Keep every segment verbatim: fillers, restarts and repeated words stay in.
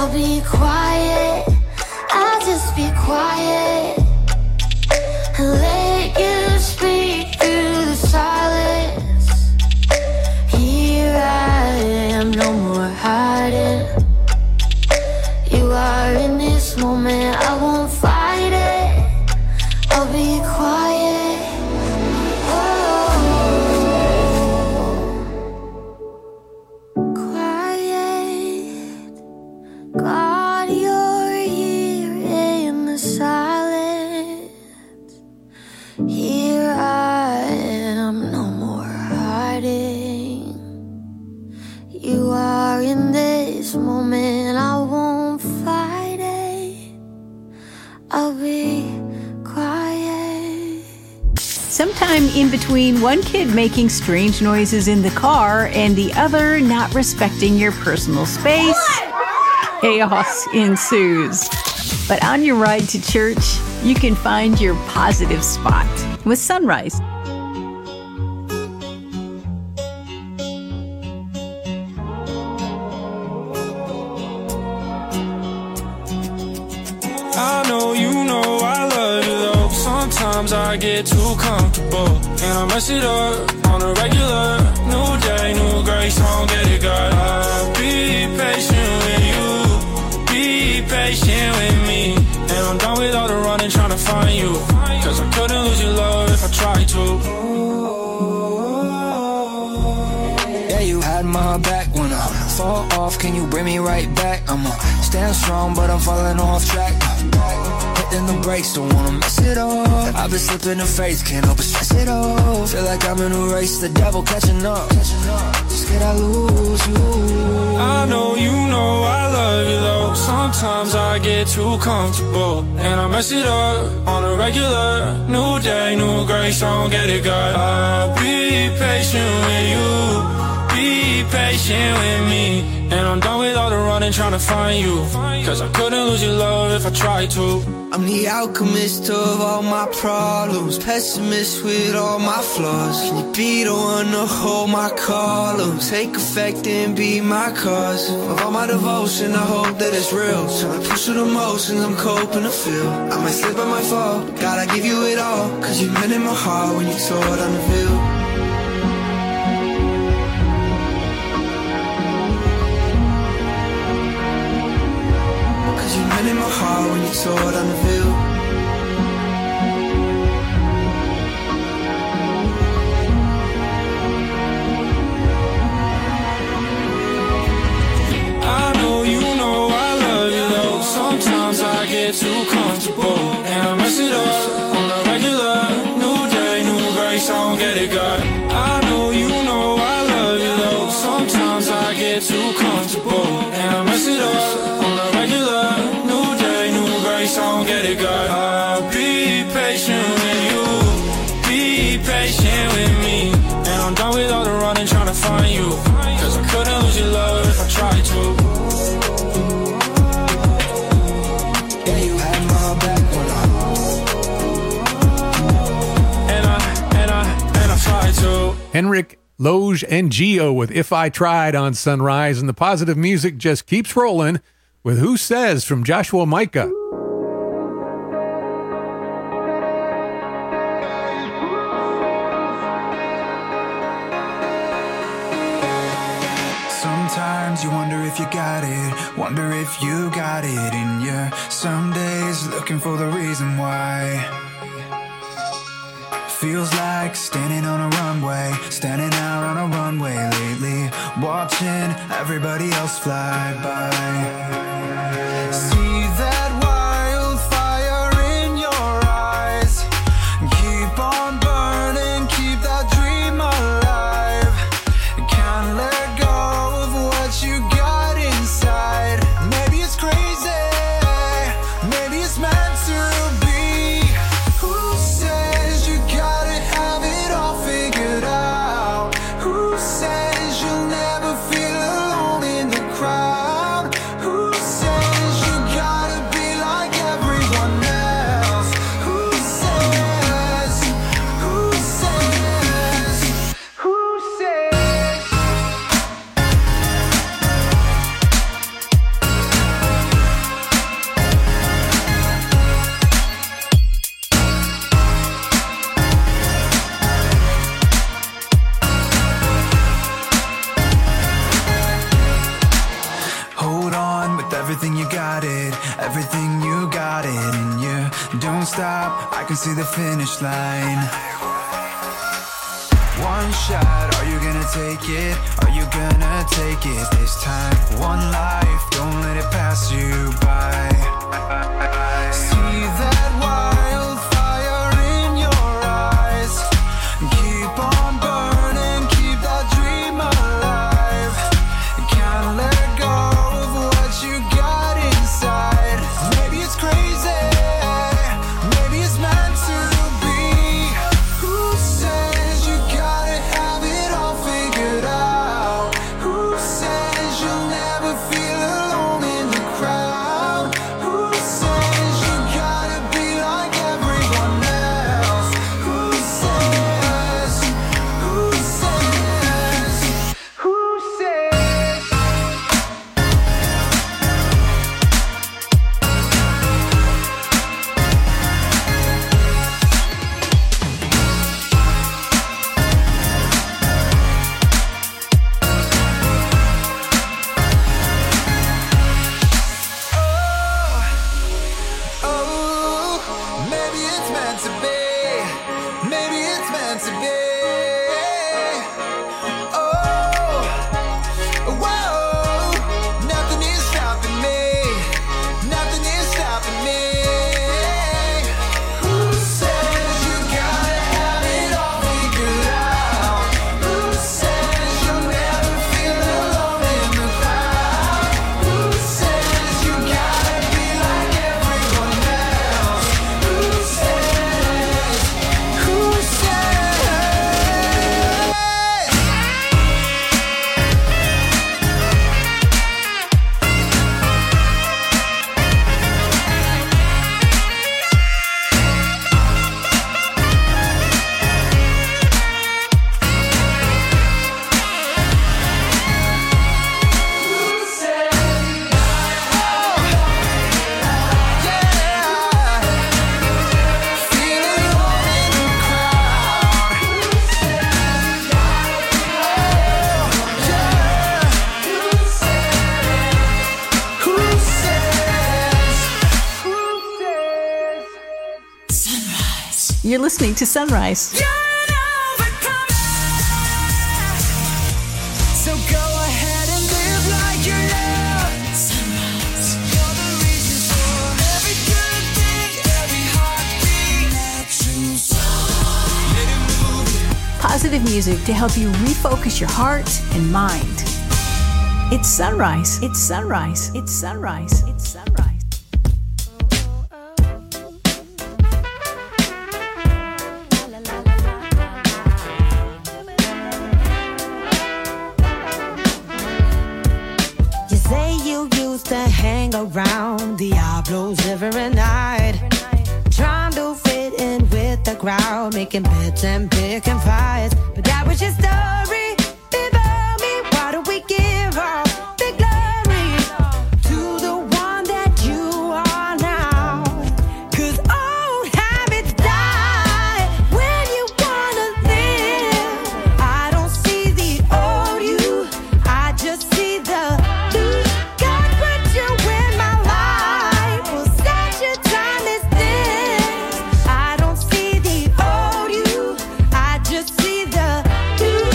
I'll be quiet, I'll just be quiet and let you speak through the silence. Here I am, no more hiding. You are in this moment, I won't fight it. I'll be quiet. God, you're here in the silence. Here I am, no more hiding. You are in this moment, I won't fight it. I'll be quiet. Sometime in between one kid making strange noises in the car and the other not respecting your personal space, chaos ensues. But on your ride to church, you can find your positive spot with Sunrise. I know you know I love you though. Sometimes I get too comfortable and I mess it up on a regular. New day, new grace, I don't get it, God. I'll be patient with you, be patient with me. And I'm done with all the running trying to find you, cause I couldn't lose your love if I tried to. Yeah, you had my back when I fall off, can you bring me right back? I'ma stand strong, but I'm falling off track. Hitting the brakes, don't wanna mess it up. I've been slipping in faith, can't help but stress it off. Feel like I'm in a race, the devil catching up. Scared I lose you. I know you know I love you though. Sometimes I get too comfortable and I mess it up on a regular. New day, new grace, I don't get it, God. I'll be patient with you, be patient with me. And I'm done with all the running trying to find you, cause I couldn't lose your love if I tried to. I'm the alchemist of all my problems, pessimist with all my flaws. Can you be the one to hold my columns, take effect and be my cause of all my devotion? I hope that it's real. Trying to push through the motions, I'm coping to feel. I might slip, I might fall, but God, I give you it all, cause you meant in my heart when you tore it on the veil. In my heart when you tore it on the veil. I know you know I love you though. Sometimes I get too comfortable and I mess it up on the regular. New day, new grace, I don't get it, God. I know you know I love you though. Sometimes I get too comfortable and I mess it up on the regular. I don't get it, God. I'll be patient with you, be patient with me. And I'm done with all the running trying to find you, cause I couldn't lose your love if I tried to. Yeah, you had my back when I And I, and I, and I tried to. Henrik Loge and Gio with If I Tried on Sunrise, and the positive music just keeps rolling with Who Says from Joshua Micah. You wonder if you got it, wonder if you got it in you. Some days looking for the reason why. Feels like standing on a runway, standing out on a runway lately, watching everybody else fly by. See that wildfire in your eyes, keep on burning, keep that dream alive. Can't let go of what you got inside. Maybe it's crazy, maybe it's meant to be. Who says you gotta have it all figured out? Who says you'll never feel alone in the crowd? Who everything you got it, everything you got it, and you don't stop, I can see the finish line. One shot, are you gonna take it? Are you gonna take it this time? One life, don't let it pass you by. See that wildfire in your eyes, keep on burning, keep that dream alive. Can't let go of what you got inside. Maybe it's crazy, maybe it's meant to be. Who says you gotta have it all figured out? Who says you'll never feel alone in the crowd? Who says you gotta be like everyone else? Who says, who says, who says? Oh, maybe it's meant to be. Maybe it's meant to be. Oh, whoa, nothing is stopping me. Nothing is stopping me. Who says you gotta have it all figured out? Who says you'll never feel alone in the crowd? Who says you gotta be like everyone else? Who says, who says? You're listening to Sunrise. So go ahead and live like you're loved. Sunrise. You're the reason for every good thing, every heartbeat. Natural song. Let it move. Positive music to help you refocus your heart and mind. It's Sunrise. It's Sunrise. It's Sunrise. It's Sunrise. You say you used to hang around Diablos every night, trying to fit in with the crowd, making bets and picking fights. But that was your story. Before me, why do we give all the glory to the one that you are now? 'Cause old habits die when you wanna live. I don't see the old you, I just see the new. God put you in my life for such a time as this. I don't see the old you, I just see the new.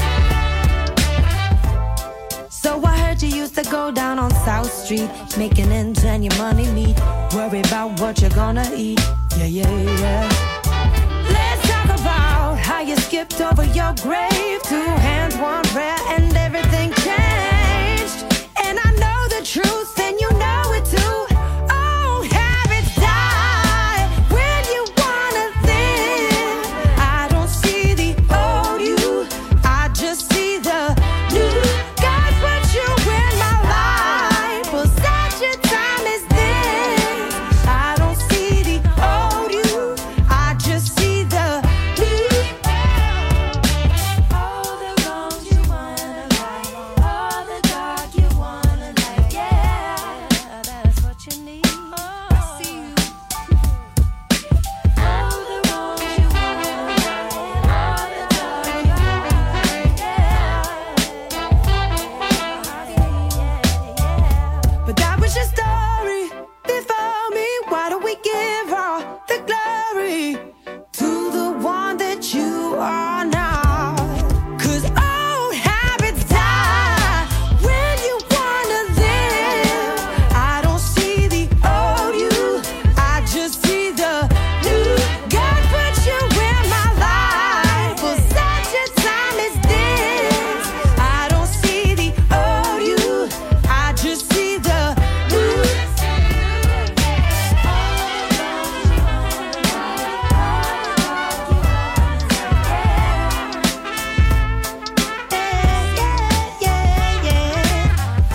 So I heard you used to go down on South Street, making ends and your money meet. Worry about what you're gonna eat. Yeah, yeah, yeah. Let's talk about how you skipped over your grave. Two hands, one prayer, and everything changed. And I know the truth, and you know it too. Old habits die when you wanna live. I don't see the old you, I just see the new. God put you in my life for such a time as this. I don't see the old you, I just see the new. All the wrongs you wanna right, all the dark you wanna light, yeah. story before me. Why don't we give all the glory to the one that you are now? 'Cause old habits die when you wanna live. I don't see the old you, I just see the new. God put you in my life for such a time as this. I don't see the old you, I just see the new. Yeah, yeah, yeah.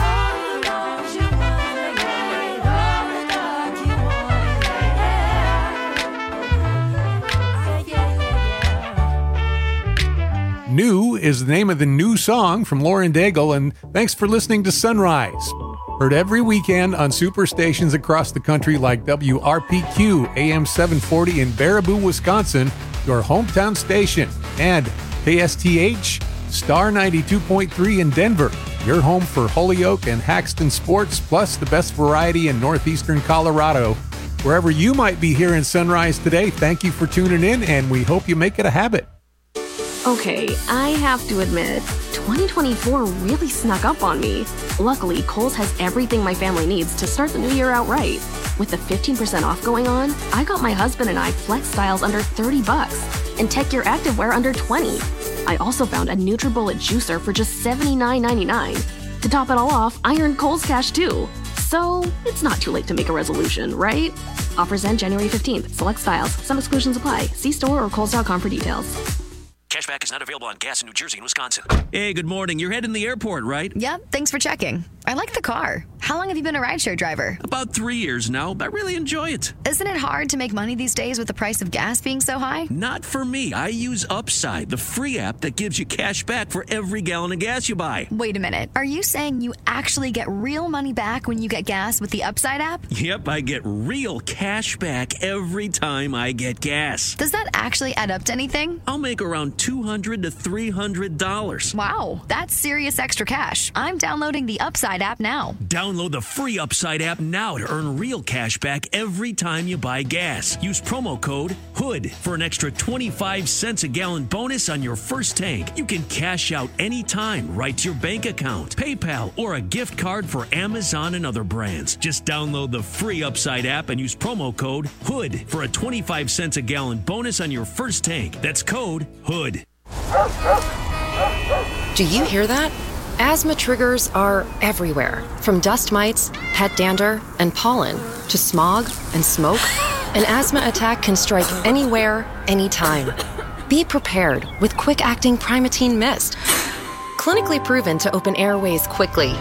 New is the name of the new song from Lauren Daigle, and thanks for listening to Sunrise. Heard every weekend on superstations across the country like W R P Q A M seven forty in Baraboo, Wisconsin, your hometown station, and K S T H Star ninety-two point three in Denver, your home for Holyoke and Haxton sports, plus the best variety in northeastern Colorado. Wherever you might be hearing Sunrise today, thank you for tuning in, and we hope you make it a habit. Okay, I have to admit, twenty twenty-four really snuck up on me. Luckily, Kohl's has everything my family needs to start the new year out right. With the fifteen percent off going on, I got my husband and I Flex Styles under thirty bucks and Tech Gear Activewear under twenty. I also found a NutriBullet juicer for just seventy-nine ninety-nine. To top it all off, I earned Kohl's cash too. So, it's not too late to make a resolution, right? Offers end January fifteenth. Select styles. Some exclusions apply. See store or kohls dot com for details. Cashback is not available on gas in New Jersey and Wisconsin. Hey, good morning. You're heading to the airport, right? Yep, thanks for checking. I like the car. How long have you been a rideshare driver? About three years now. I really enjoy it. Isn't it hard to make money these days with the price of gas being so high? Not for me. I use Upside, the free app that gives you cash back for every gallon of gas you buy. Wait a minute. Are you saying you actually get real money back when you get gas with the Upside app? Yep, I get real cash back every time I get gas. Does that actually add up to anything? I'll make around two hundred to three hundred dollars. Wow, that's serious extra cash. I'm downloading the Upside app now. Download the free Upside app now to earn real cash back every time you buy gas. Use promo code HOOD for an extra twenty-five cents a gallon bonus on your first tank. You can cash out anytime right to your bank account, PayPal, or a gift card for Amazon and other brands. Just download the free Upside app and use promo code HOOD for a twenty-five cents a gallon bonus on your first tank. That's code HOOD. Do you hear that? Asthma triggers are everywhere, from dust mites, pet dander, and pollen, to smog and smoke. An asthma attack can strike anywhere, anytime. Be prepared with quick-acting Primatene Mist. Clinically proven to open airways quickly.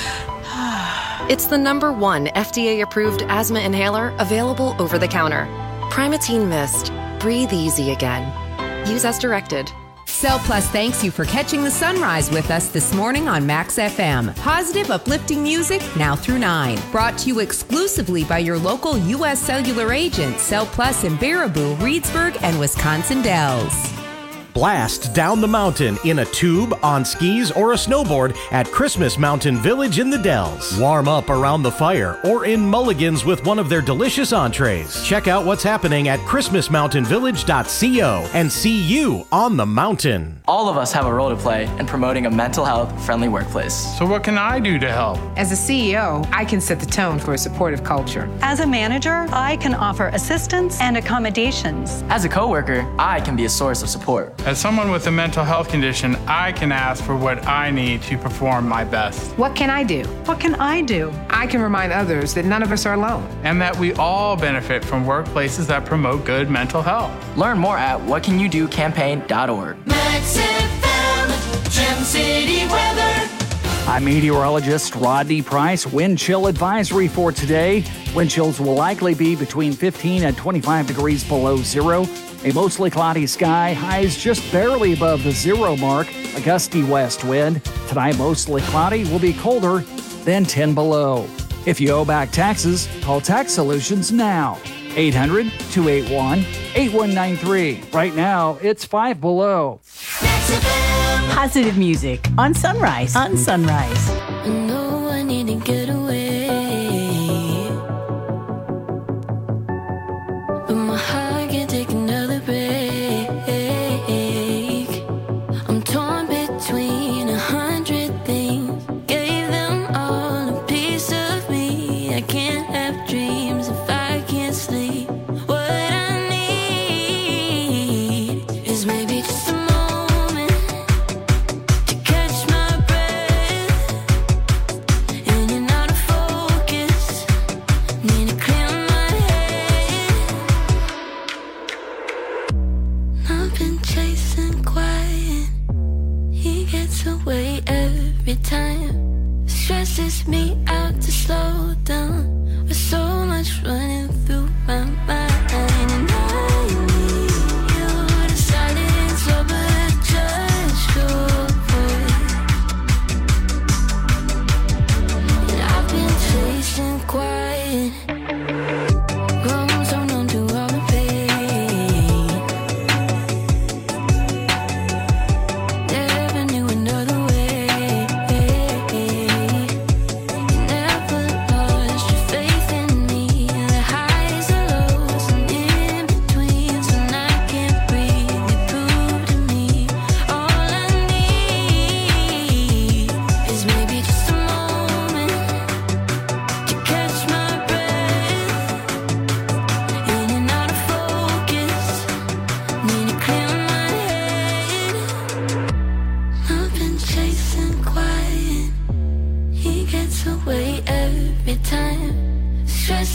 It's the number one F D A-approved asthma inhaler available over the counter. Primatene Mist. Breathe easy again. Use as directed. Cell Plus thanks you for catching the sunrise with us this morning on Max F M. Positive, uplifting music now through nine. Brought to you exclusively by your local U S Cellular agent, Cell Plus in Baraboo, Reedsburg, and Wisconsin Dells. Blast down the mountain in a tube, on skis, or a snowboard at Christmas Mountain Village in the Dells. Warm up around the fire or in Mulligan's with one of their delicious entrees. Check out what's happening at christmas mountain village dot co and see you on the mountain. All of us have a role to play in promoting a mental health friendly workplace. So what can I do to help? As a C E O, I can set the tone for a supportive culture. As a manager, I can offer assistance and accommodations. As a coworker, I can be a source of support. As someone with a mental health condition, I can ask for what I need to perform my best. What can I do? What can I do? I can remind others that none of us are alone. And that we all benefit from workplaces that promote good mental health. Learn more at what can you do campaign dot org. Max F M, Gem City weather. I'm meteorologist Rodney Price. Wind chill advisory for today. Wind chills will likely be between fifteen and twenty-five degrees below zero. A mostly cloudy sky, highs just barely above the zero mark, a gusty west wind. Tonight, mostly cloudy, will be colder than ten below. If you owe back taxes, call Tax Solutions now. eight hundred, two eight one, eight one nine three. Right now, it's five below. Positive music on Sunrise. On Sunrise. I know I need to get away.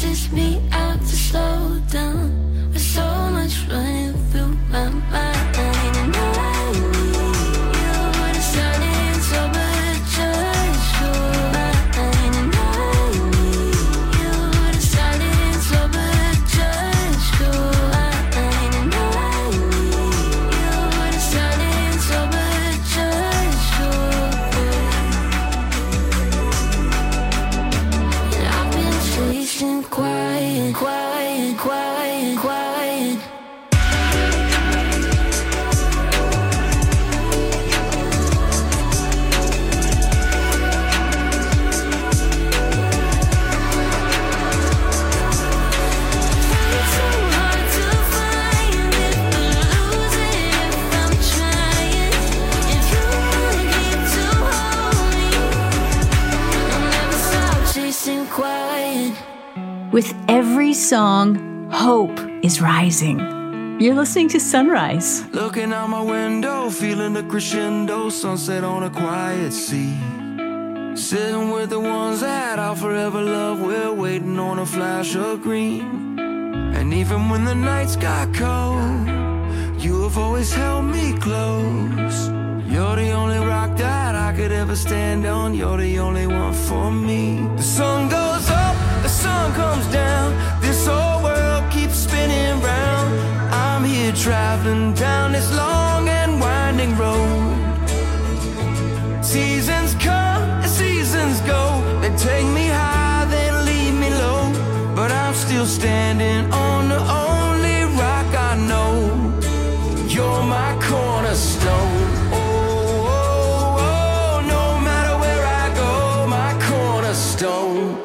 forces me out to slow down. With so much running through my mind. And I need you to start it sober, just for mine. And I need you to start it sober, just for mine. And I need you to start it sober, just for mine. And I've been chasing quiet, quiet, quiet, quiet. With every song, hope is rising. You're listening to Sunrise. Looking out my window, feeling the crescendo, sunset on a quiet sea. Sitting with the ones that I'll forever love, we're waiting on a flash of green. And even when the nights got cold, you have always held me close. You're the only rock that I could ever stand on, you're the only one for me. The sun goes up, the sun comes down, this whole world keeps spinning round. I'm here traveling down this long and winding road. Seasons come and seasons go, they take me high, then leave me low. But I'm still standing on the only rock I know. You're my cornerstone. Oh, oh, oh, no matter where I go, my cornerstone.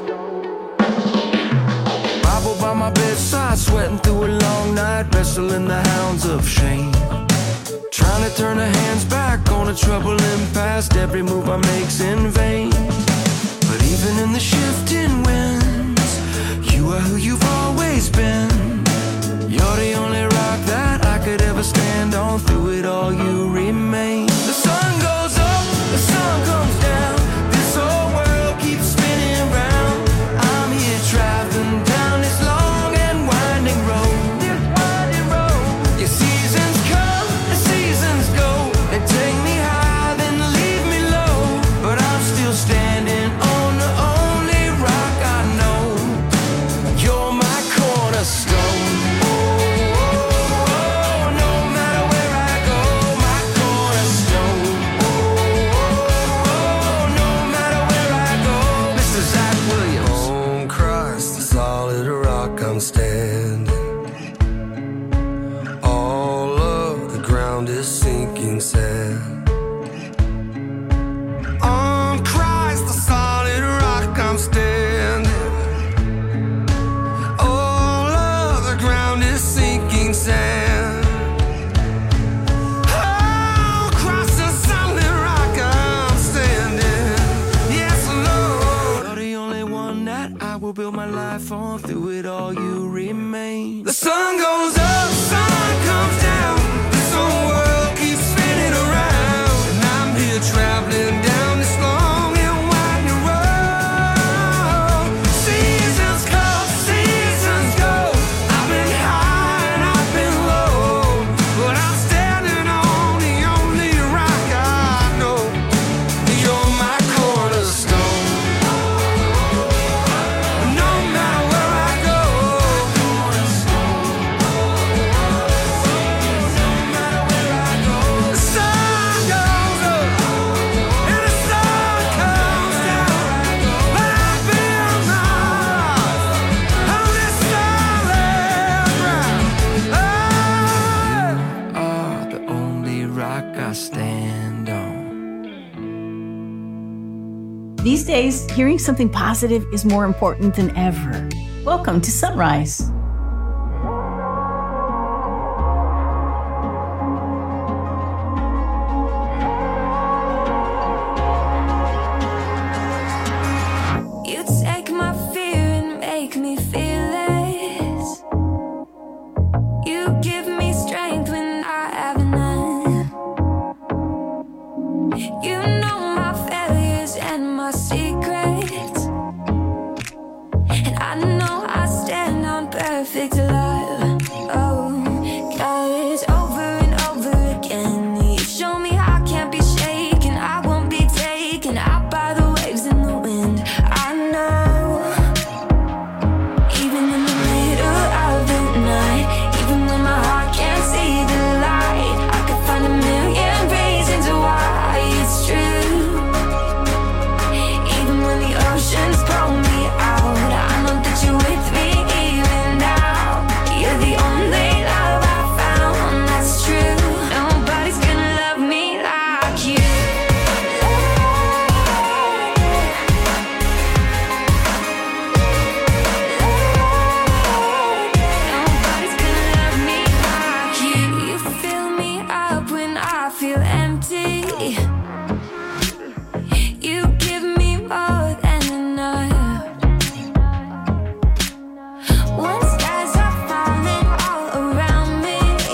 Bible by my bedside, sweating through a long night, wrestling the hounds of shame. Trying to turn the hands back on a troubling past, every move I make's in vain. But even in the shifting winds, you are who you've always been. You're the only rock that I could ever stand on, through it all you remain. The sun goes up, the sun comes down, this whole world keeps spinning round. I'm here traveling down this long and winding road. This winding road. Your seasons come and seasons go, they take me high then leave me low. But I'm still standing on the only rock I know. You're my cornerstone. Oh, oh, oh, no matter where I go, my cornerstone. Oh, oh, oh, no matter where I go. Mister Zach Williams. On Christ, the solid rock I'm standing. All of the ground is sinking sand. On Christ, the solid rock I'm standing. All of the ground is sinking sand. Oh, Christ, the solid rock I'm standing. Yes, Lord. You're the only one that I will build my life on, through it all you remain. The sun goes up, sun comes down, this whole world keeps spinning around. And I'm here traveling down this long and winding road. Seasons come, seasons go, I've been high and I've been low, but I'm standing on the only rock I know. You're my cornerstone. No matter where I go, the sun goes up and the sun comes down, but I've been lost on this solid ground. Oh, are the only rock I stand on. These days, hearing something positive is more important than ever. Welcome to Sunrise. You take my fear and make me feel it. You give me strength when I have none. You know my failures and my secrets. And I know I stand on perfect love. Oh, 'cause over and over again, you show me I can't be shaken, I won't be taken out by the waves in the wind. I know, even in the middle of the night, even when my heart can't see the light, I could find a million reasons why it's true. Even when the oceans pull me out, I know that you're with me even now. You're the only love I found that's true. Nobody's gonna love me like you. Nobody's gonna love me like you. You fill me up when I feel empty. You give me more than enough. When skies are falling all around me,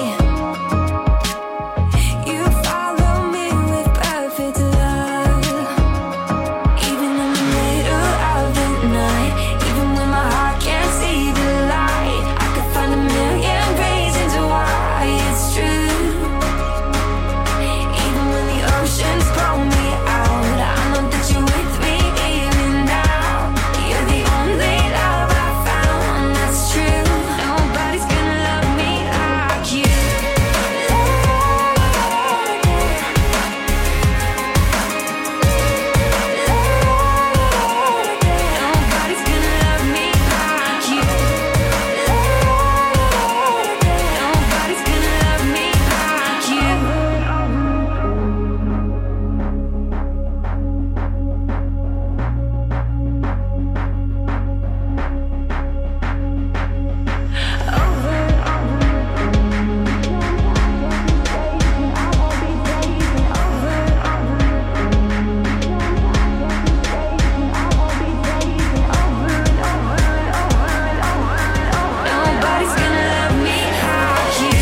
you follow me with perfect love. Even in the middle of the night, even when my heart can't see the light, I could find a million reasons why it's true. Even when the oceans pull me out, I know that you're with me even now. You're the only love I found that's true. Nobody's gonna love me like you. Nobody's gonna love me like you. Nobody's gonna love me like you. Nobody's gonna love me like you.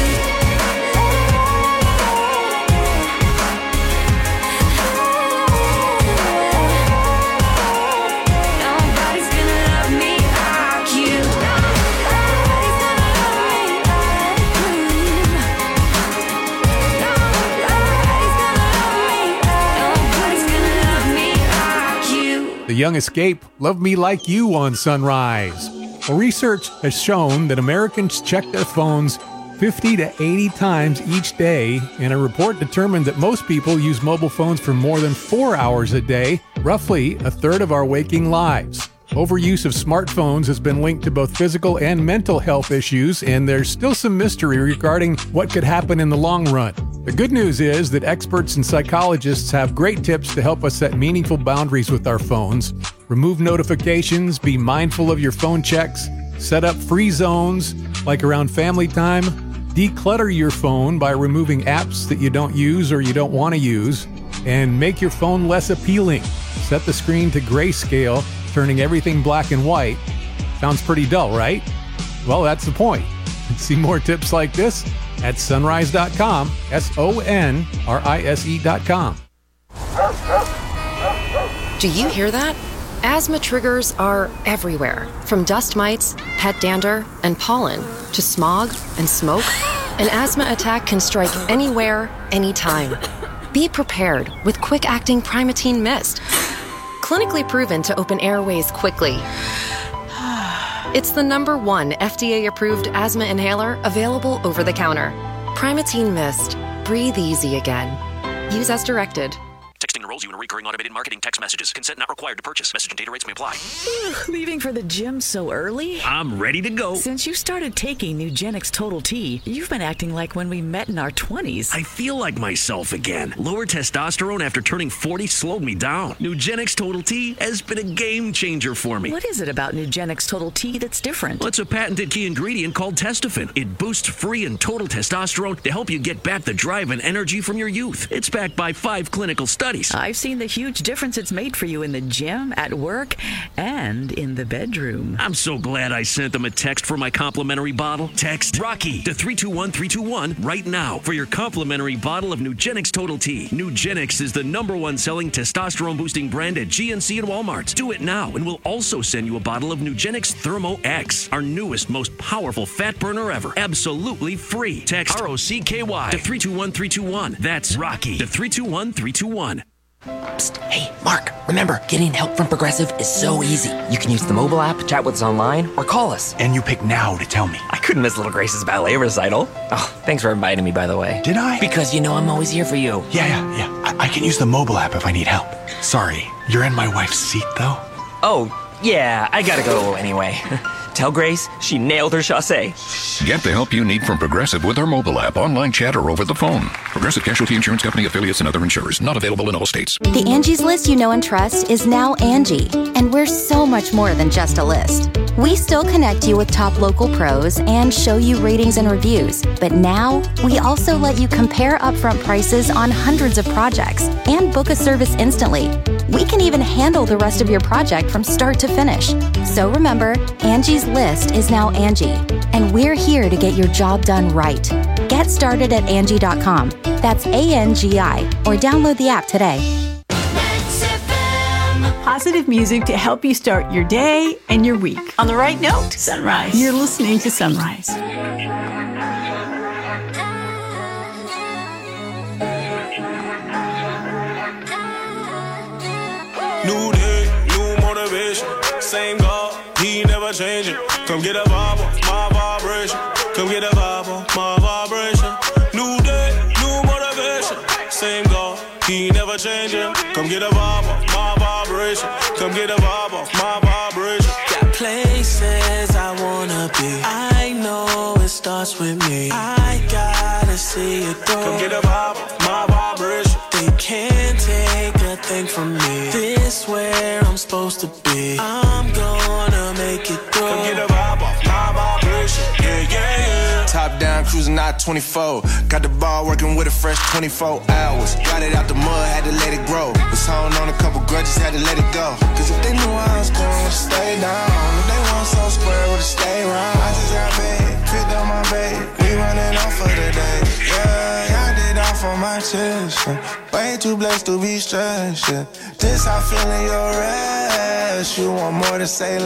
Nobody's gonna love me like you. Nobody's gonna love me like you. Nobody's gonna love me like Nobody's gonna love me like you. The Young Escape, Love Me Like You on Sunrise. Well, research has shown that Americans check their phones fifty to eighty times each day, and a report determined that most people use mobile phones for more than four hours a day, roughly a third of our waking lives. Overuse of smartphones has been linked to both physical and mental health issues, and there's still some mystery regarding what could happen in the long run. The good news is that experts and psychologists have great tips to help us set meaningful boundaries with our phones. Remove notifications, be mindful of your phone checks, set up free zones like around family time, declutter your phone by removing apps that you don't use or you don't want to use, and make your phone less appealing. Set the screen to grayscale, turning everything black and white. Sounds pretty dull, right? Well, that's the point. See more tips like this at sunrise dot com, S O N R I S E dot com. Do you hear that? Asthma triggers are everywhere, from dust mites, pet dander, and pollen, to smog and smoke. An asthma attack can strike anywhere, anytime. Be prepared with quick-acting Primatene Mist. Clinically proven to open airways quickly. It's the number one F D A-approved asthma inhaler available over the counter. Primatene Mist. Breathe easy again. Use as directed. Texting enrolls you in recurring automated marketing text messages. Consent not required to purchase. Message and data rates may apply. Leaving for the gym so early? I'm ready to go. Since you started taking Nugenix Total T, you've been acting like when we met in our twenties. I feel like myself again. Lower testosterone after turning forty slowed me down. Nugenix Total T has been a game changer for me. What is it about Nugenix Total T that's different? Well, it's a patented key ingredient called Testofen. It boosts free and total testosterone to help you get back the drive and energy from your youth. It's backed by five clinical studies. Grace. I've seen the huge difference it's made for you in the gym, at work, and in the bedroom. I'm so glad I sent them a text for my complimentary bottle. Text Rocky to three two one three two one right now for your complimentary bottle of Nugenix Total T. Nugenix is the number one selling testosterone boosting brand at G N C and Walmart. Do it now, and we'll also send you a bottle of Nugenix Thermo X, our newest, most powerful fat burner ever. Absolutely free. Text R O C K Y to three two one three two one. That's Rocky to three two one three two one. Psst, hey, Mark, remember, getting help from Progressive is so easy. You can use the mobile app, chat with us online, or call us. And you pick now to tell me. I couldn't miss Little Grace's ballet recital. Oh, thanks for inviting me, by the way. Did I? Because you know I'm always here for you. Yeah, yeah, yeah. I, I can use the mobile app if I need help. Sorry, you're in my wife's seat, though? Oh, yeah, I gotta go anyway. Tell Grace she nailed her chassé. Get the help you need from Progressive with our mobile app, online chat, or over the phone. Progressive Casualty Insurance Company, affiliates, and other insurers. Not available in all states. The Angie's List you know and trust is now Angie, and we're so much more than just a list. We still connect you with top local pros and show you ratings and reviews, but now we also let you compare upfront prices on hundreds of projects and book a service instantly. We can even handle the rest of your project from start to finish. So remember, Angie's List is now Angie, and we're here to get your job done right. Get started at Angie dot com. That's A N G I, or download the app today. Positive music to help you start your day and your week. On the right note, Sunrise. You're listening to Sunrise. New day, new motivation. Same God, he never changing. Come get a vibe off my vibration. Come get a vibe off my vibration. New day, new motivation. Same God, he never changing. Come get a vibe off my vibration. Come get a vibe off my vibration. Got places I wanna be. I know it starts with me. I gotta see it through. Come get a vibe off my vibration. They can't take a thing from me. This where I'm supposed to be. I'm gonna make it through. Come get a vibe off my vibration. Yeah, yeah, yeah. Top down, cruising out twenty-four. Got the ball working with a fresh twenty-four hours. Got it out the mud, had to let it grow. Was holding on a couple grudges, had to let it go. Cause if they knew I was gonna stay down, if they want so square, would've stayed round. I just got paid, picked up my bait. We running off for the day. Yeah, I did off on my chest. Yeah. Way too blessed to be stressed. Yeah. This how feeling your rest. You want more to say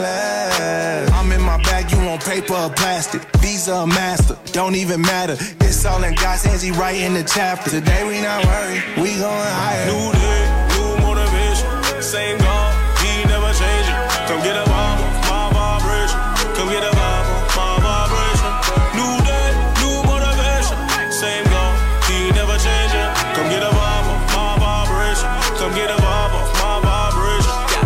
less. I'm in my bag, you want paper or plastic. Visa or master, don't even matter. It's all in God's hands, he writing the chapter. Today we not worried, we going higher. New day, new motivation. Same God, he never changing. Come get a vibe off my vibration. Come get a vibe off my vibration. New day, new motivation. Same God, he never changing. Come get a vibe off my vibration. Come get a vibe off my vibration. Got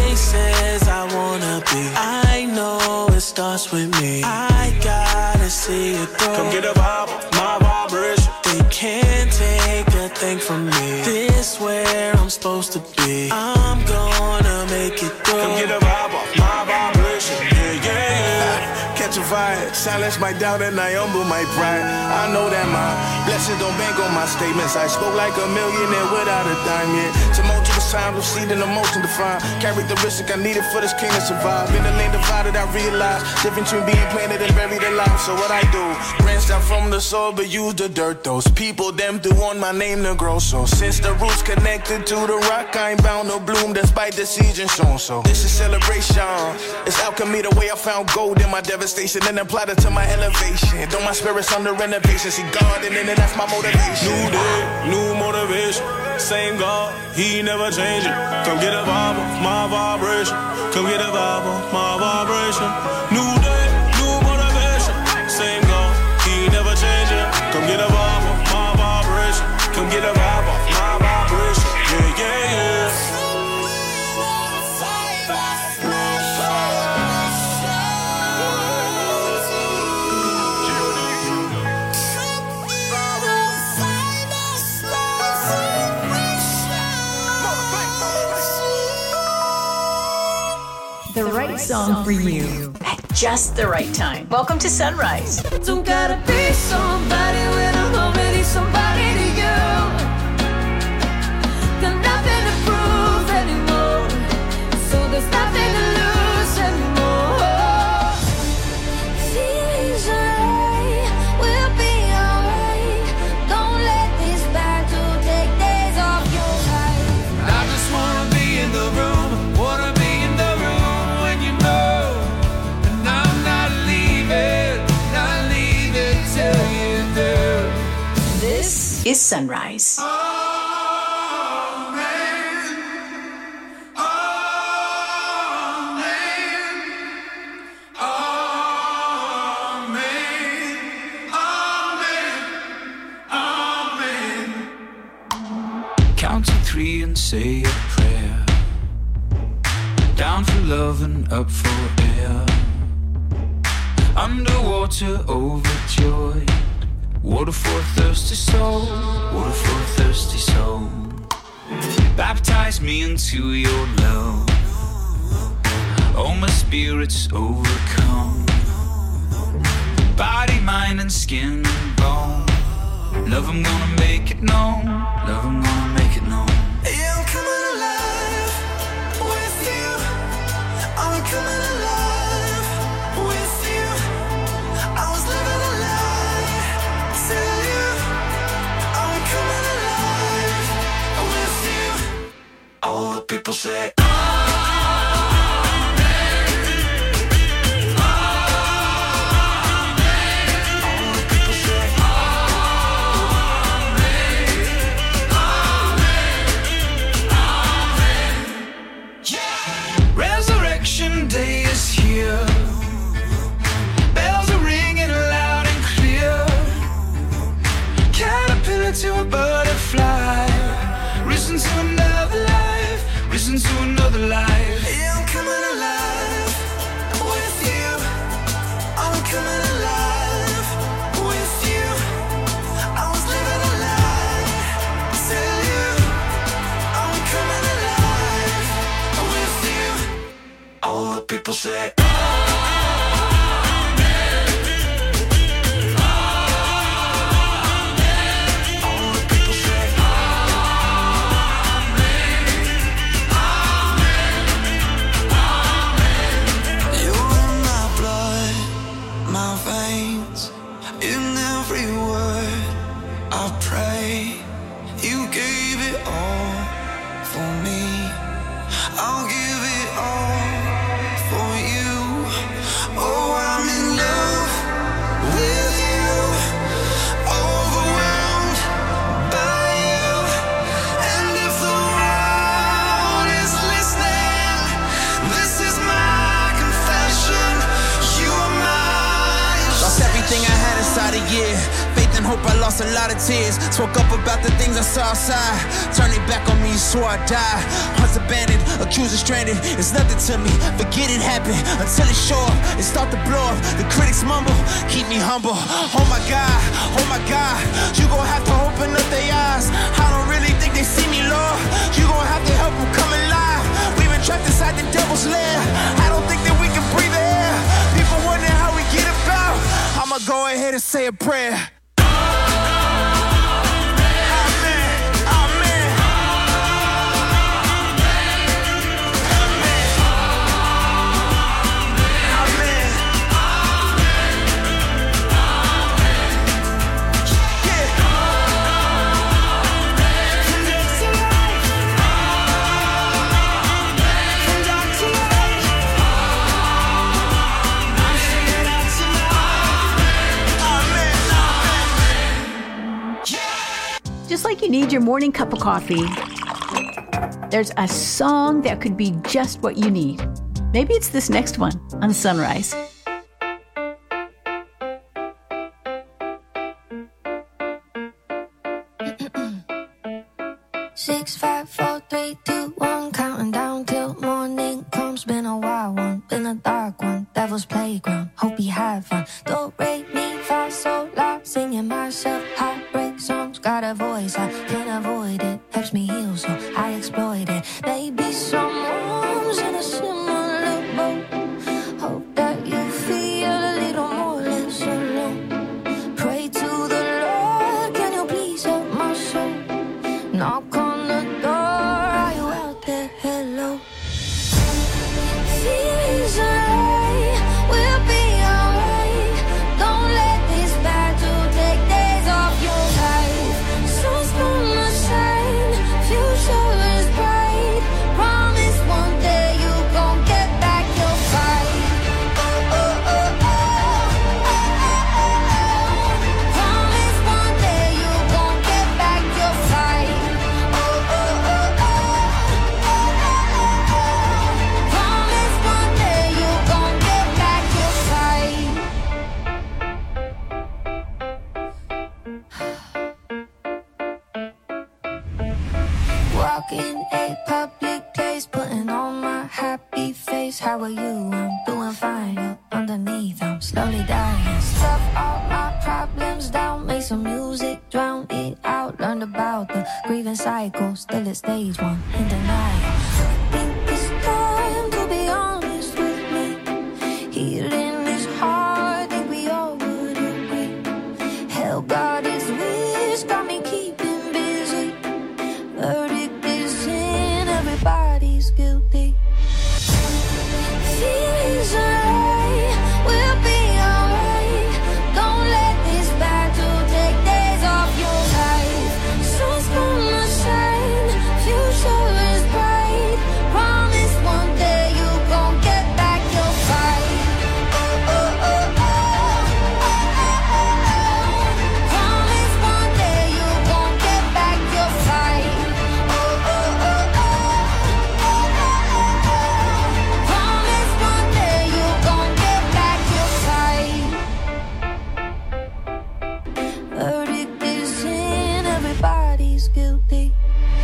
places I wanna be. I know it starts with me. I gotta see it through. Come get a vibe off my vibration. They can't take a thing from me. This where I'm supposed to be. I'm gonna make it through. Come get a vibe off my vibration. Yeah, yeah, yeah. Catch a vibe, silence my doubt and I humble my pride. I know that my blessings don't bank on my statements. I spoke like a millionaire without a dime yet. Tumultuous sound of seed and emotion defined. Carried the risk I needed for this king to survive. In the lane divided, I realized difference between being planted and buried alive. So what I do, branched out from the soil, but use the dirt. Those people, them do want my name to grow. So since the roots connected to the rock, I ain't bound to bloom despite the season shown. So this is celebration. It's alchemy, the way I found gold in my devastation and applied it to my elevation. Though my spirit's under renovation, see God in it, that's my motivation. New day, new motivation. Same God, he never changing. Come get a vibe off my vibration. Come get a vibe off my vibration. New day, new motivation. Same God, he never changing. Come get a vibe off my vibration. Come get a vibe off my vibration. Yeah, yeah, yeah. The right song for you at just the right time. Welcome to Sunrise. Don't gotta be somebody when I'm already somebody to you. Got nothing Sunrise. Count to three and say a prayer. Down for love and up for air. Underwater, overjoyed. Water for a thirsty soul. Water for a thirsty soul. Baptize me into your love. All my spirits overcome. Body, mind, and skin and bone. Love, I'm gonna make it known. Love, I'm gonna make it known. Yeah, I'm coming alive with you. I'm coming alive with you. I was living a lie till you. I'm coming alive with you. All the people say, Resurrection day is here. Bells are ringing loud and clear. Caterpillar to a butterfly. Risen to another life. Risen to another life. yeah, I'm coming alive with you. I'm coming alive with you. I was living a lie till you. I'm coming alive with you. All the people say, my veins, in every word I pray. You gave it all for me. I'll give it all for you. Oh, I'm in love with you, overwhelmed by you. And if the world is listening, this is my confession. You are mine. Lost everything I had inside a year. Faith and hope, I lost a lot of tears. Spoke up about the things I saw outside. Turned it back on me, swore I'd die. Hearts abandoned, accused and stranded. It's nothing to me, forget it happened. Until it's sure, it start to blow up. The critics mumble, keep me humble. Oh my God, oh my God. You gon' have to open up their eyes. I don't really think they see me, Lord. You gon' have to help them come alive. We've been trapped inside the devil's lair. I don't think that we can breathe the air. People wonder how we get about. I'ma go ahead and say a prayer. Just like you need your morning cup of coffee, there's a song that could be just what you need. Maybe it's this next one on Sunrise. Six, five, four, three, two, one, counting down till morning comes. Been a wild one, been a dark one, devil's playground. Hope you have fun. Don't rate me, fa, so loud, singing myself heartbreak songs. Got a voice, I can't avoid it. Helps me heal, so I exploit it. Maybe someone's in a similar boat. Hope that you feel a little more less alone. Pray to the Lord, can you please help my soul? Knock on the door, are you out there? Hello. Feelings alright, we'll be alright. Don't let this battle take days off your life. Sun's gonna shine, future is bright. Promise one day you gon' get walk in a public place, putting on my happy face. How are you? I'm doing fine. Up underneath, I'm slowly dying. Stuff all my problems down, make some music, drown it out. Learned about the grieving cycle, still at stage one in denial. Think it's time to be honest with me. Healing is hard, think we all would agree. Hell, God is wish, got me keeping busy. Verdict is in, everybody's guilty. Feelings are we'll be alright. Don't let this battle take days off your life. Sun's gonna shine, future is bright. Promise one day you gon' get back your fight. Oh, oh, oh, oh, oh, oh, oh. Promise one day you gon' get back your fight. Oh, oh, oh, oh, oh, oh, oh. Promise one day you gon' get back your fight. Verdict is in, everybody's guilty.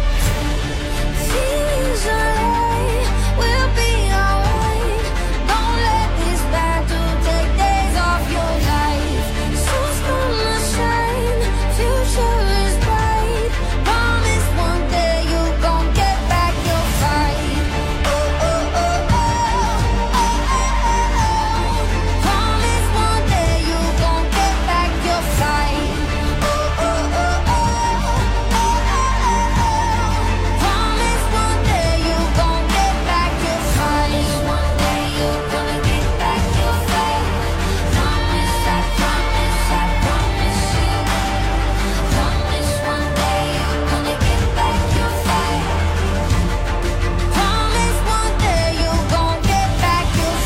Feelings are light, we'll be alright. Don't let this battle take days off your life. Sun's gonna shine, future is bright. Promise one day you gon' get back your fight. Oh, oh, oh, oh, oh, oh, oh. Promise one day you gon' get back your fight. Oh, oh, oh, oh, oh, oh, oh. Promise one day you gon' get back your fight. One day you gonna get back your fight. Promise, I promise, I promise you. Promise one day you gonna get back your fight. Promise one day you gon' get back your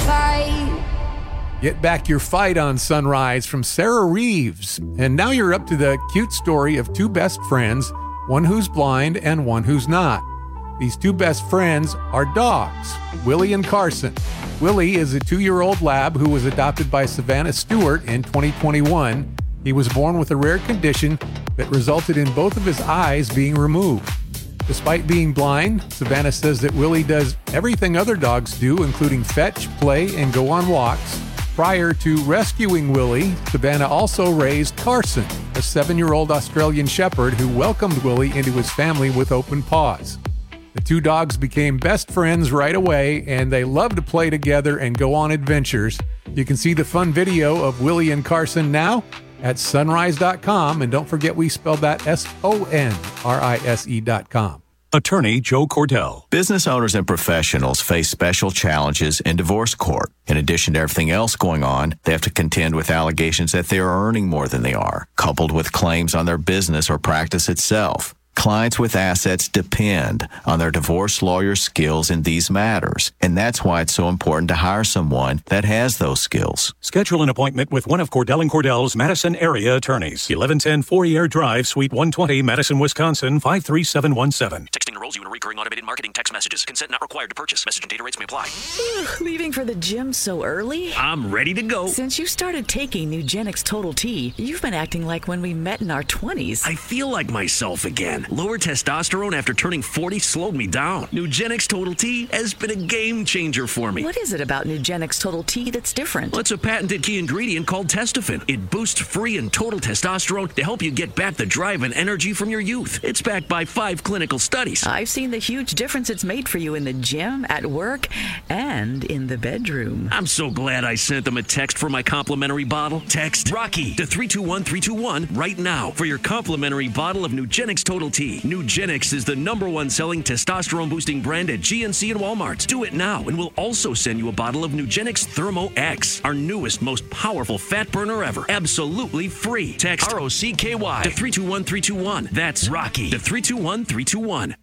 fight. Get Back Your Fight on Sunrise from Sarah Reeves. And now you're up to the cute story of two best friends, one who's blind and one who's not. These two best friends are dogs, Willie and Carson. Willie is a two-year-old lab who was adopted by Savannah Stewart in twenty twenty-one. He was born with a rare condition that resulted in both of his eyes being removed. Despite being blind, Savannah says that Willie does everything other dogs do, including fetch, play, and go on walks. Prior to rescuing Willie, Savannah also raised Carson, a seven-year-old Australian Shepherd who welcomed Willie into his family with open paws. The two dogs became best friends right away, and they love to play together and go on adventures. You can see the fun video of Willie and Carson now at sunrise dot com, and don't forget we spelled that S O N R I S E dot com. Attorney Joe Cordell. Business owners and professionals face special challenges in divorce court. In addition to everything else going on, they have to contend with allegations that they are earning more than they are, coupled with claims on their business or practice itself. Clients with assets depend on their divorce lawyer skills in these matters, and that's why it's so important to hire someone that has those skills. Schedule an appointment with one of Cordell and Cordell's Madison area attorneys. eleven ten Fourier Drive, Suite one twenty, Madison, Wisconsin, five three seven one seven. Texting enrolls you in recurring automated marketing text messages. Consent not required to purchase. Message and data rates may apply. Leaving for the gym so early? I'm ready to go. Since you started taking Nugenix Total T, you've been acting like when we met in our twenties. I feel like myself again. Lower testosterone after turning forty slowed me down. Nugenix Total T has been a game changer for me. What is it about Nugenix Total T that's different? Well, it's a patented key ingredient called Testofen. It boosts free and total testosterone to help you get back the drive and energy from your youth. It's backed by five clinical studies. I've seen the huge difference it's made for you in the gym, at work, and in the bedroom. I'm so glad I sent them a text for my complimentary bottle. Text Rocky to three two one three two one right now for your complimentary bottle of Nugenix Total T. Nugenix is the number one selling testosterone boosting brand at G N C and Walmart. Do it now, and we'll also send you a bottle of Nugenix Thermo X, our newest, most powerful fat burner ever. Absolutely free. Text R O C K Y to three two one three two one. That's Rocky to three two one three two one.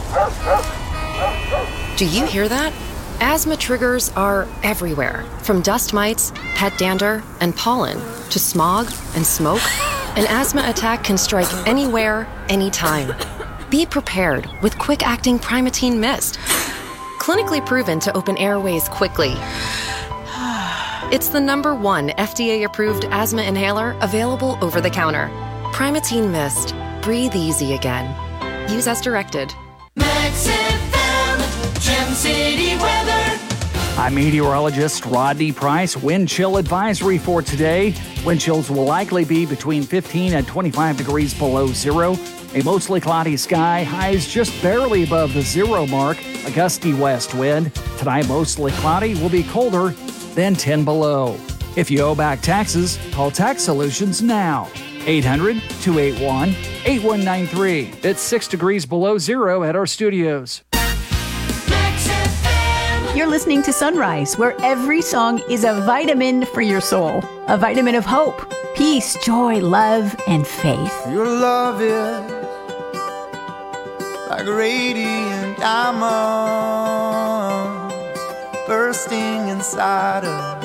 Do you hear that? Asthma triggers are everywhere, from dust mites, pet dander, and pollen, to smog and smoke. An asthma attack can strike anywhere, anytime. Be prepared with quick-acting Primatene Mist. Clinically proven to open airways quickly. It's the number one F D A-approved asthma inhaler available over the counter. Primatene Mist. Breathe easy again. Use as directed. Mag City weather. I'm meteorologist Rodney Price. Wind chill advisory for today. Wind chills will likely be between fifteen and twenty-five degrees below zero. A mostly cloudy sky, highs just barely above the zero mark. A gusty west wind. Tonight, mostly cloudy, will be colder than ten below. If you owe back taxes, call Tax Solutions now. eight hundred, two eight one, eight one nine three. It's six degrees below zero at our studios. You're listening to Sunrise, where every song is a vitamin for your soul. A vitamin of hope, peace, joy, love, and faith. Your love is like a radiant diamond bursting inside us.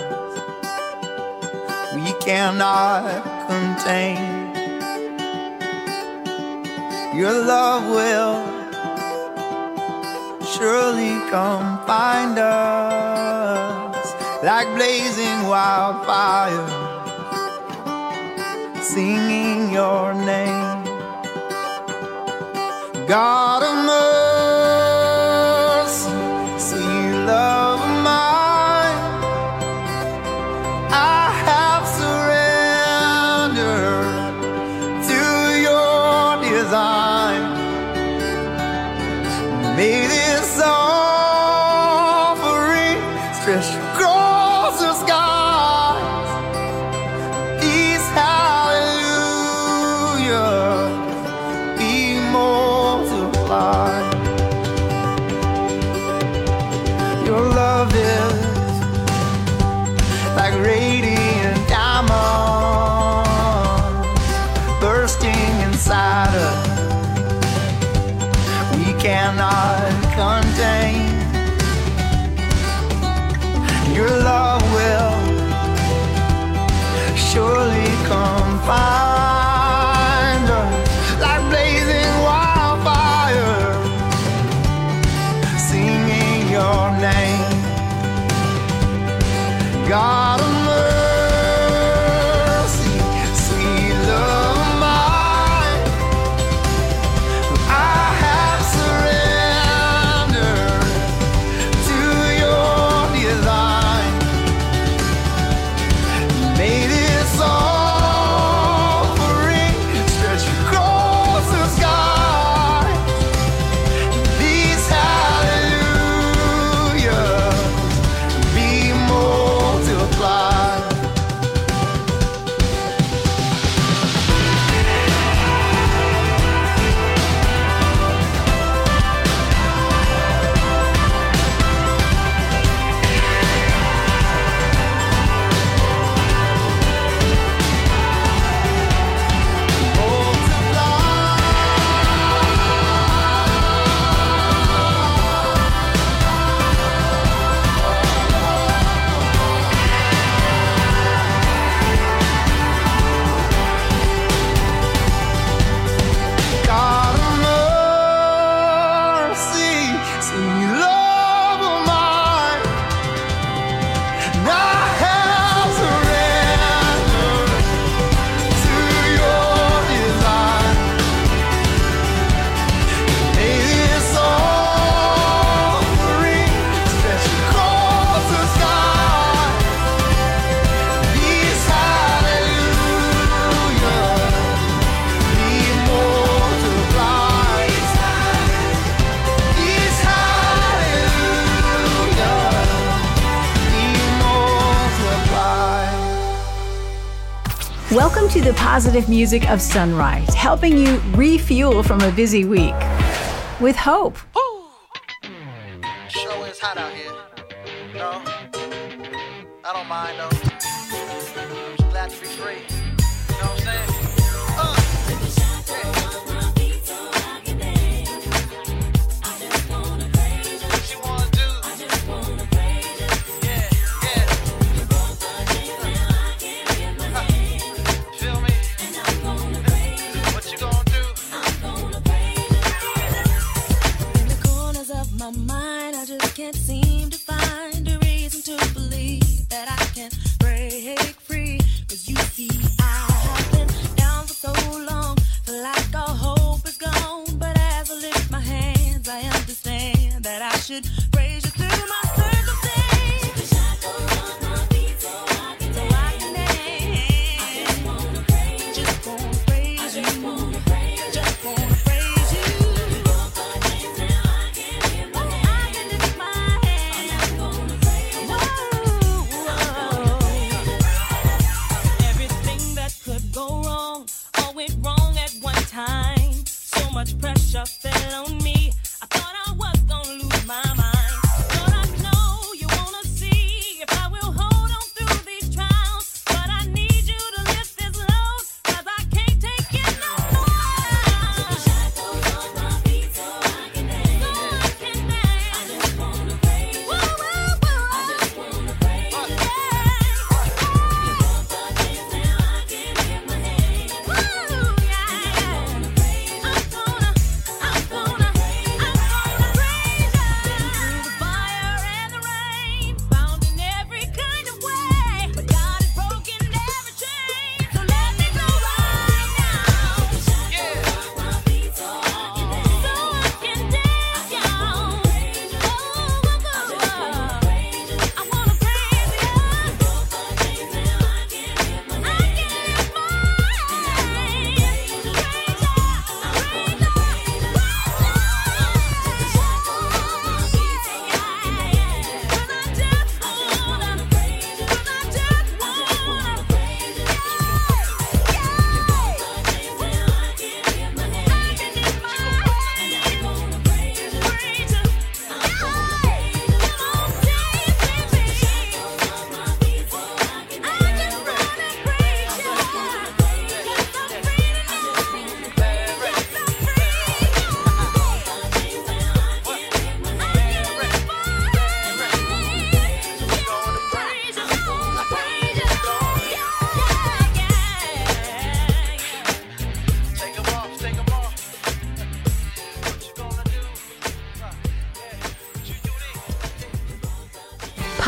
We cannot contain. Your love will surely come find us like blazing wildfire, singing your name. God of mercy, sweet love of mine, I have surrendered to your design. May this offering stretch across the skies. These hallelujah be multiplied. Your love is like radiant diamonds bursting inside us. We cannot contain. Your love will surely come find us like blazing wildfire, singing your name. God of mercy, sweet love of mine, I have surrendered to your design. May this offering stretch across the sky. These hallelujahs be multiplied. God of mercy, sweet love of mine, and I have surrendered to your design. May this offering stretch across the sky. These hallelujahs be multiplied. These hallelujahs be multiplied. Welcome to the positive music of Sunrise, helping you refuel from a busy week with hope. Sure is hot out here. No, I don't mind though. Just glad to be free. You know what I'm saying? Uh, yeah. What you wanna do? Yeah, yeah. Uh, feel me? What you gonna do? In the corners of my mind, I just can't seem to find a reason to believe that I can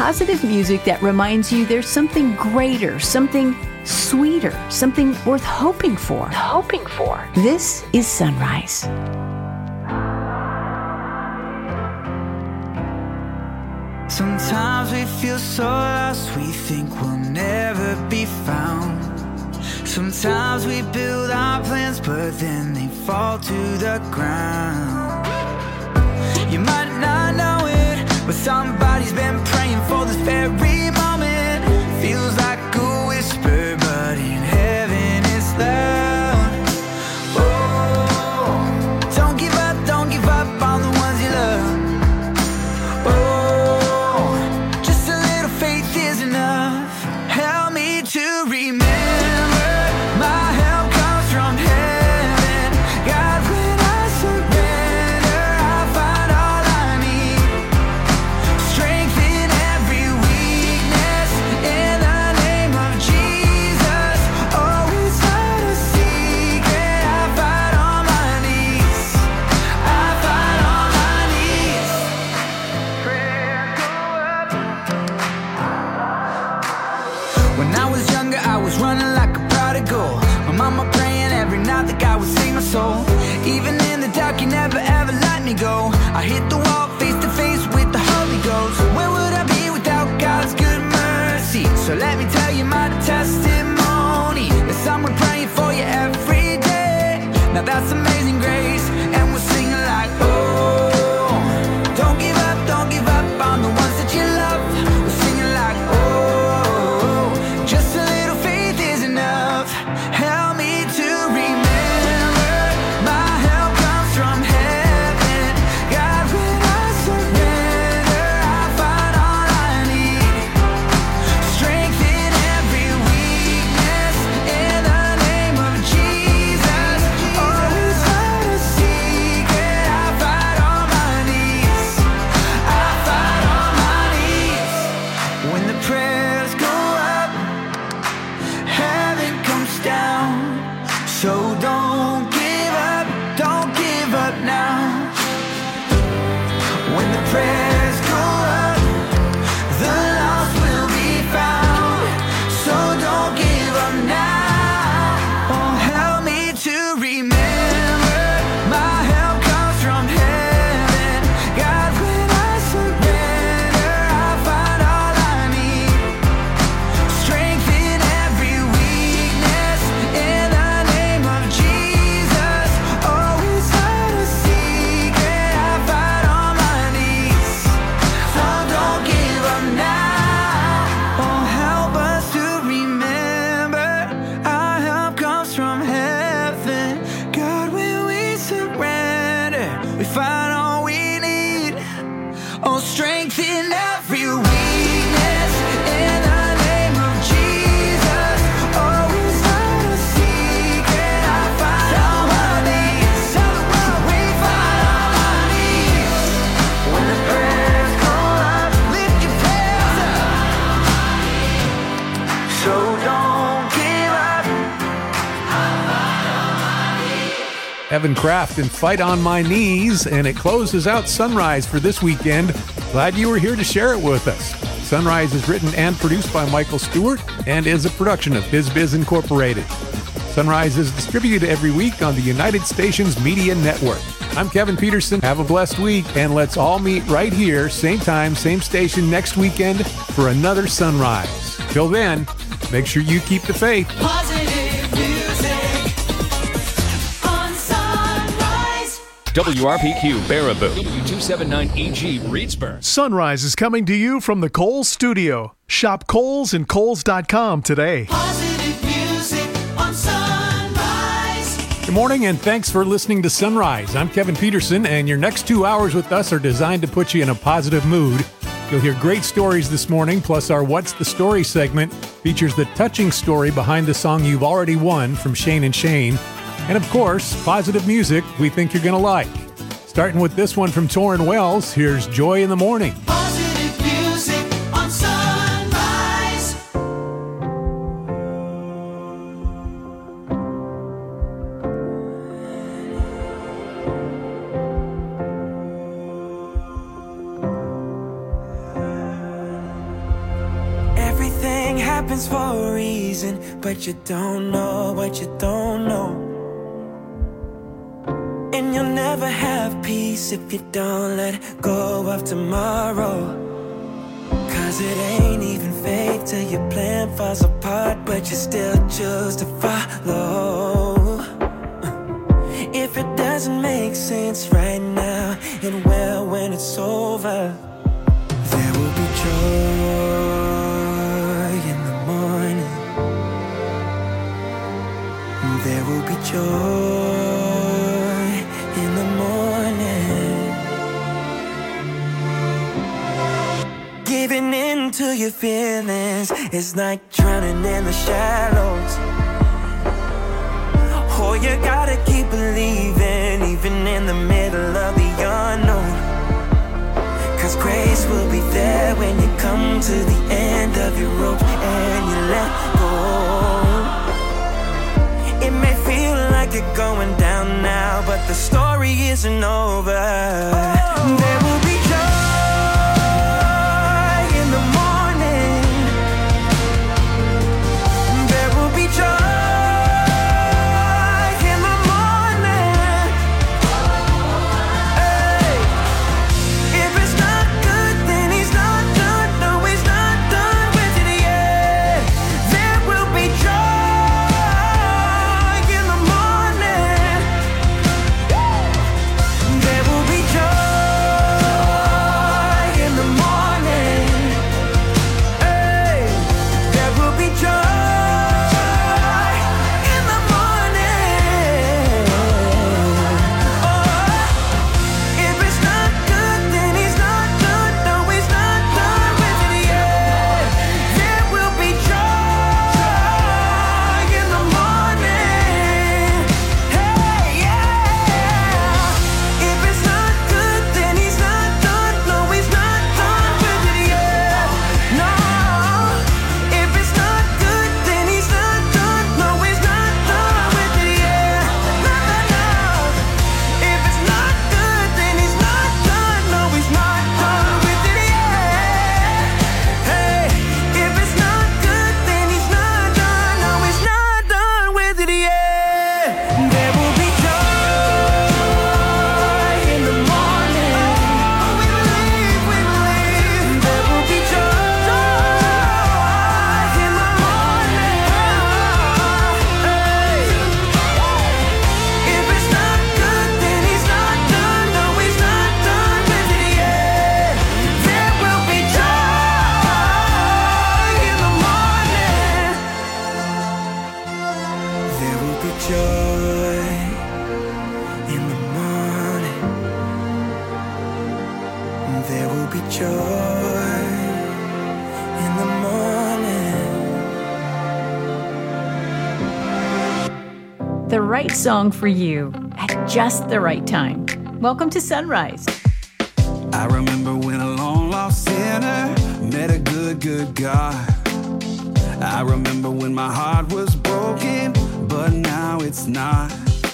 positive music that reminds you there's something greater, something sweeter, something worth hoping for. Hoping for. This is Sunrise. Sometimes we feel so lost, we think we'll never be found. Sometimes we build our plans, but then they fall to the ground. You might not know it, but somebody's been praying for this very moment. Feels like a whisper, but in heaven it's loud. Oh, don't give up, don't give up on the ones you love. Oh, just a little faith is enough. Help me to remember. Soul. Even in the dark, you never ever let me go. I hit the wall face to face with the Holy Ghost. Where would I be without God's good mercy? So let me tell you my testimony. There's someone praying for you every day. Now that's amazing grace. And we're singing like, oh, don't give up, don't give up on the ones that you love. We're singing like, oh, just a little faith is enough. Help me to remember. Evan Kraft and Fight on My Knees, and it closes out Sunrise for this weekend. Glad you were here to share it with us. Sunrise is written and produced by Michael Stewart and is a production of BizBiz Incorporated. Sunrise is distributed every week on the United Stations Media Network. I'm Kevin Peterson. Have a blessed week, and let's all meet right here, same time, same station next weekend for another Sunrise. Till then, make sure you keep the faith. Positive music on Sunrise. W R P Q Baraboo, W two seventy-nine E G Reedsburg. Sunrise is coming to you from the Kohl's Studio. Shop Kohl's and Kohl's dot com today. Positive music on Sunrise. Good morning, and thanks for listening to Sunrise. I'm Kevin Peterson, and your next two hours with us are designed to put you in a positive mood. You'll hear great stories this morning, plus our What's the Story segment features the touching story behind the song You've Already Won from Shane and Shane. And of course, positive music we think you're going to like. Starting with this one from Torrin Wells, here's Joy in the Morning. Positive music on Sunrise. happens for a reason, but you don't know what you don't know. And you'll never have peace if you don't let go of tomorrow. Cause it ain't even fake till your plan falls apart, but you still choose to follow. If it doesn't make sense right now, it will when it's over. There will be joy in the morning. There will be joy in the morning. Giving in to your feelings is like drowning in the shallows. Oh, you gotta keep believing, even in the middle of the unknown. Cause grace will be there when you come to the end of your rope and you let go. It may feel like you're going down now, but the story isn't over. Oh. There will be joy in the morning. There will be joy. The right song for you at just the right time. Welcome to Sunrise. I remember when a long lost sinner met a good, good God. I remember when my heart was broken, but now it's not.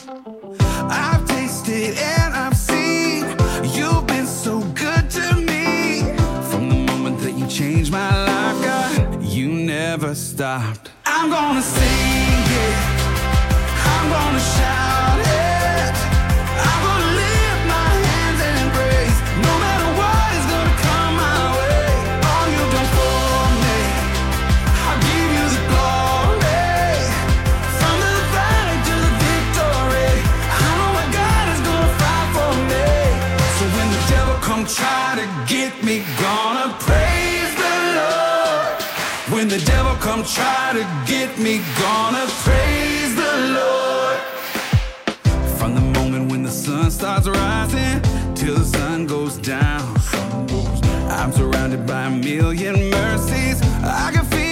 I've tasted and I've seen you've been so good to me. From the moment that you changed my life, God, you never stopped. I'm gonna sing it. I'm gonna shout it. I'm gonna lift my hands and praise. No matter what is gonna come my way. All you've done for me, I'll give you the glory. From the valley to the victory, I know my God is gonna fight for me. So when the devil come try to get me, gonna praise the Lord. When the devil come try to get me, gonna praise the Lord. From the moment when the sun starts rising till the sun goes down, I'm surrounded by a million mercies. I can feel